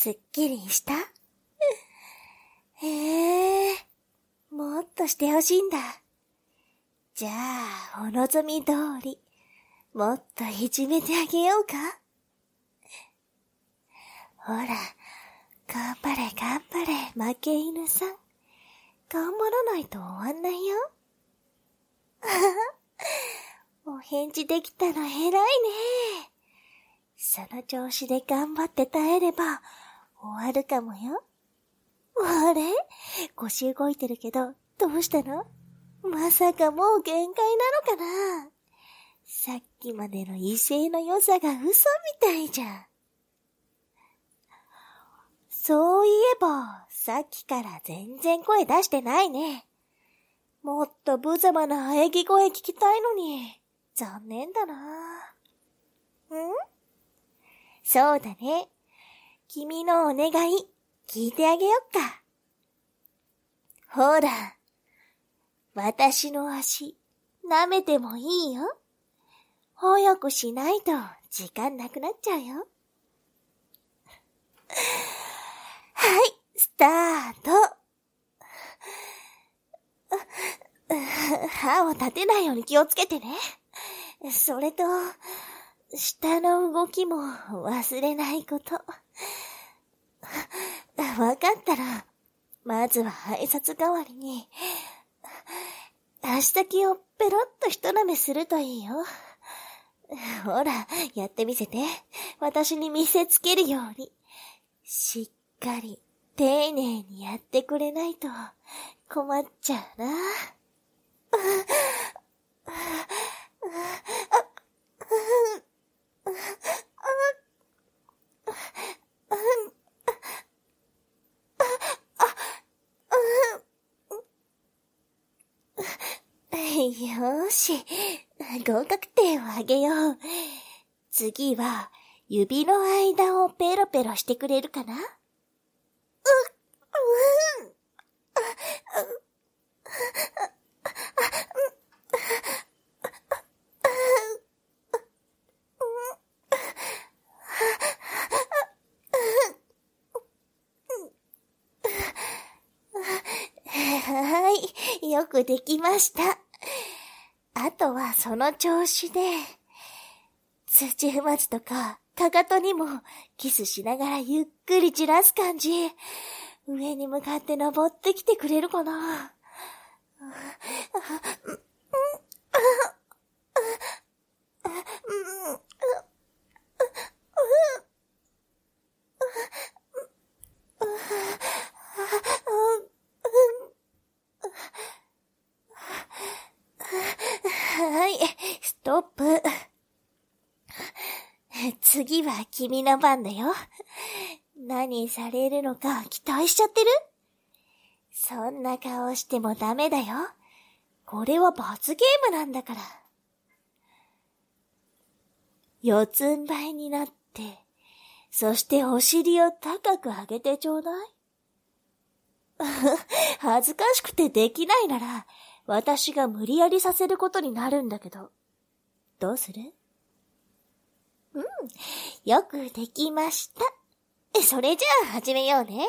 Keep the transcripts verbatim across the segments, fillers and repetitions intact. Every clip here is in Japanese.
すっきりした？へえ、もっとしてほしいんだ。じゃあ、お望み通り、もっといじめてあげようか？ほら、頑張れ頑張れ、負け犬さん。頑張らないと終わんないよ。お返事できたの偉いね。その調子で頑張って耐えれば終わるかもよ。あれ？腰動いてるけど、どうしたの？まさかもう限界なのかな？さっきまでの威勢の良さが嘘みたいじゃん。そういえば、さっきから全然声出してないね。もっと無様な喘ぎ声聞きたいのに、残念だな。ん？そうだね。君のお願い、聞いてあげよっか。ほら、私の足、舐めてもいいよ。早くしないと時間なくなっちゃうよ。はい、スタート。歯を立てないように気をつけてね。それと、舌の動きも忘れないこと。わかったら、まずは挨拶代わりに、足先をペロッと一舐めするといいよ。ほら、やってみせて。私に見せつけるように。しっかり、丁寧にやってくれないと困っちゃうな。よーし、合格点をあげよう。次は、指の間をペロペロしてくれるかな？う、うん、はい、よくできました。あとはその調子で、土踏まずとか、かかとにもキスしながらゆっくりじらす感じ。上に向かって登ってきてくれるかな。はい、ストップ。次は君の番だよ。何されるのか期待しちゃってる？そんな顔してもダメだよ。これは罰ゲームなんだから。四つん這いになって、そしてお尻を高く上げてちょうだい。恥ずかしくてできないなら、私が無理やりさせることになるんだけど。どうする？うん、よくできました。それじゃあ始めようね。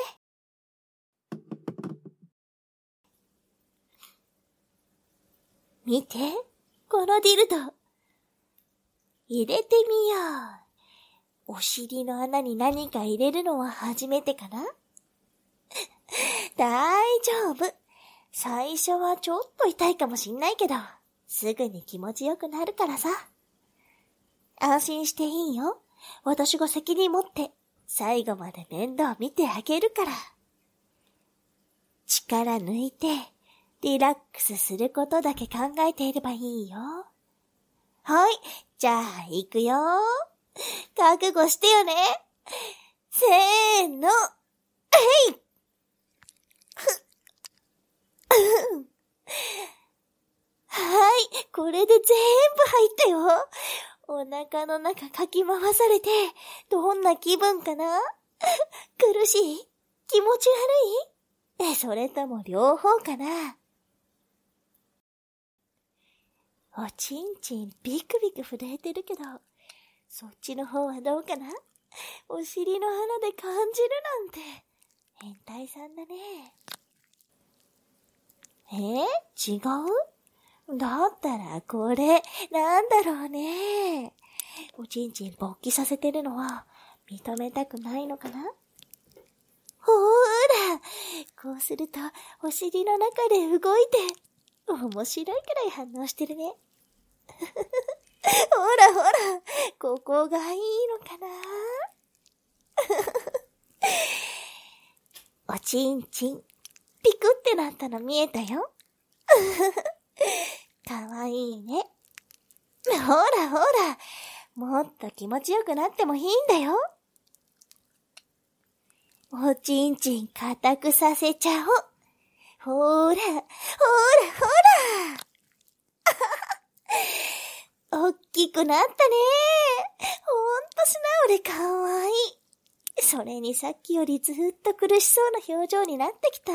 見て、このディルド。入れてみよう。お尻の穴に何か入れるのは初めてかな？大丈夫。最初はちょっと痛いかもしんないけど、すぐに気持ちよくなるからさ。安心していいよ。私が責任持って、最後まで面倒見てあげるから。力抜いて、リラックスすることだけ考えていればいいよ。はい、じゃあ行くよ。覚悟してよね。せーの、えい！はい、これで全部入ったよ。お腹の中かき回されて、どんな気分かな？苦しい？気持ち悪い？え、それとも両方かな？おちんちんビクビク震えてるけど、そっちの方はどうかな？ お尻の花で感じるなんて、変態さんだね。えー、違う？だったらこれ、なんだろうね。おちんちん勃起させてるのは、認めたくないのかな？ほーら、こうすると、お尻の中で動いて、面白いくらい反応してるね。ほらほら、ここがいいのかな？おちんちん、ピクってなったの見えたよ。かわいいね。ほらほら、もっと気持ちよくなってもいいんだよ。おちんちん固くさせちゃおう。ほら、ほらほら。おっきくなったね。ほんと素直でかわいい。それにさっきよりずっと苦しそうな表情になってきた。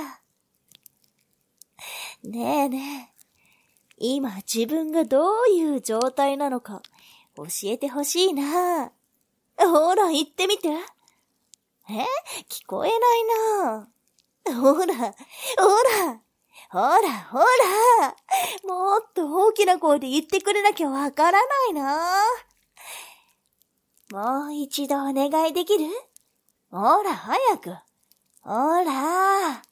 ねえねえ。今自分がどういう状態なのか教えてほしいな。ほら言ってみて。え？聞こえないな。ほら、ほら、ほら、ほら。もっと大きな声で言ってくれなきゃわからないな。もう一度お願いできる？ほら、早く。ほら。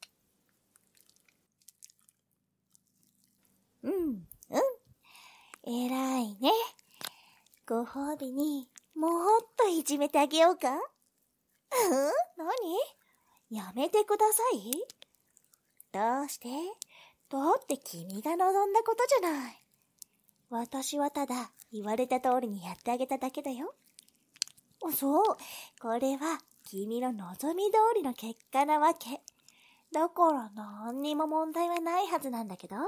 うん、うん。偉いね。ご褒美にもっといじめてあげようか？うん？何？やめてください。どうして？だって君が望んだことじゃない。私はただ言われた通りにやってあげただけだよ。そう、これは君の望み通りの結果なわけ。だから何にも問題はないはずなんだけど。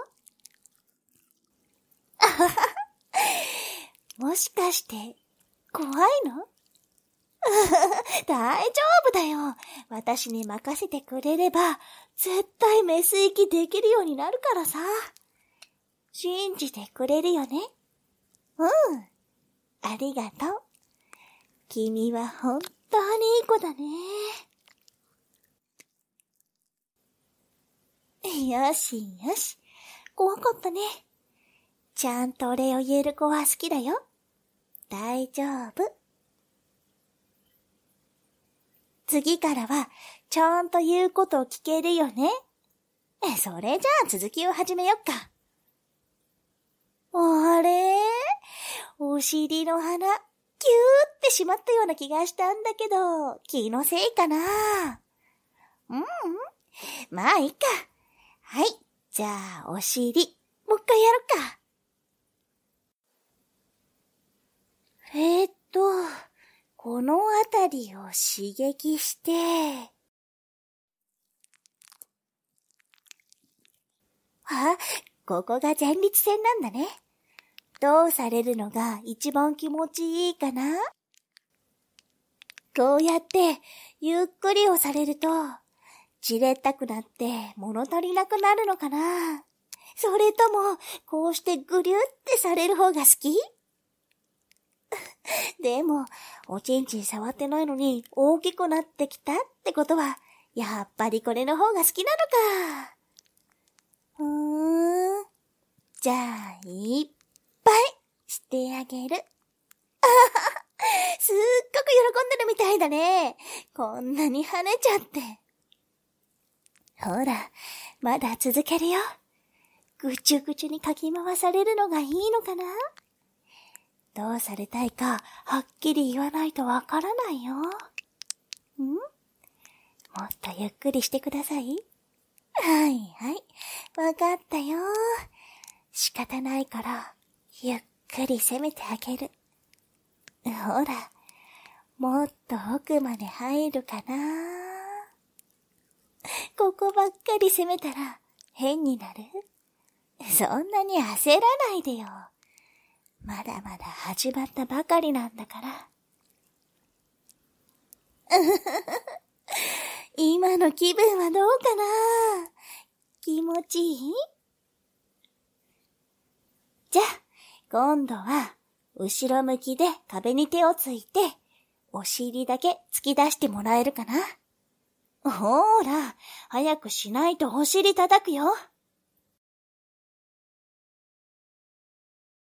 もしかして怖いの？大丈夫だよ。私に任せてくれれば絶対メス行きできるようになるからさ。信じてくれるよね？うん。ありがとう。君は本当にいい子だね。よしよし。怖かったね。ちゃんとお礼を言える子は好きだよ。大丈夫。次からはちゃんと言うことを聞けるよね。それじゃあ続きを始めよっか。あれ？お尻の鼻、キューってしまったような気がしたんだけど、気のせいかな？うん、まあいいか。はい、じゃあお尻、もう一回やろっか。えーっと、このあたりを刺激して、あ、ここが前立腺なんだね。どうされるのが一番気持ちいいかな？こうやってゆっくりをされると、じれったくなって物足りなくなるのかな？それとも、こうしてぐりゅってされる方が好き？でも、おちんちん触ってないのに大きくなってきたってことは、やっぱりこれの方が好きなのか。うーん。じゃあ、いっぱいしてあげる。あはは、すっごく喜んでるみたいだね。こんなに跳ねちゃって。ほら、まだ続けるよ。ぐちゅぐちゅにかき回されるのがいいのかな？どうされたいか、はっきり言わないとわからないよ。ん？もっとゆっくりしてください。はいはい、わかったよ。仕方ないから、ゆっくり攻めてあげる。ほら、もっと奥まで入るかな。ここばっかり攻めたら変になる？そんなに焦らないでよ。まだまだ始まったばかりなんだから。今の気分はどうかな？気持ちいい？じゃあ、今度は後ろ向きで壁に手をついて、 お尻だけ突き出してもらえるかな。ほーら、早くしないとお尻叩くよ。